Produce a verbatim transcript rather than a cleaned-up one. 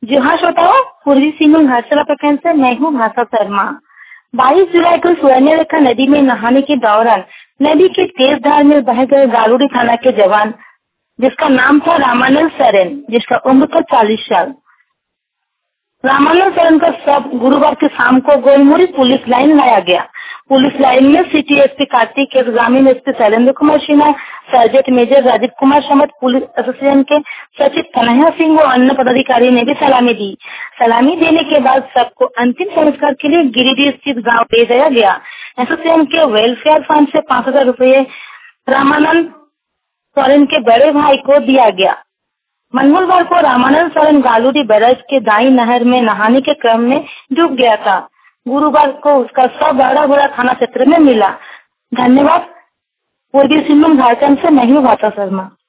जी हाँ श्रोताओं, पूर्वी सिंहभूम घाटशिला प्रखंड से मैं हूँ भाषा शर्मा। बाईस जुलाई को स्वर्णरेखा नदी में नहाने के दौरान नदी के तेज धार में बह गए गालूडी थाना के जवान, जिसका नाम था रामानंद सरन, जिसका उम्र था चालीस साल। रामानंद सरन का शव गुरुवार की शाम को गोलमुड़ी पुलिस लाइन लाया गया। पुलिस लाइन में सिटी एसपी कार्तिक, ग्रामीण SP Shailendra Kumar Sinha, sergeant major Rajiv Kumar Samat, police association के सचिव कन्हैया सिंह और अन्य पदाधिकारी ने भी सलामी दी। सलामी देने के बाद सबको अंतिम संस्कार के लिए गिरिडीह स्थित गांव ले जाया गया। एसोसिएशन के वेलफेयर फंड से पाँच हजार रूपये रामानंद सोरेन के बड़े भाई को दिया गया। मंगलवार को रामानंद सोरेन गालूडी बैराज के दाई नहर में नहाने के क्रम में डूब गया था। गुरुवार को उसका शव बड़ागुड़ा थाना क्षेत्र में मिला। धन्यवाद। पूर्वी सिंहभूम झारखंड से मैं हूँ भाषा शर्मा।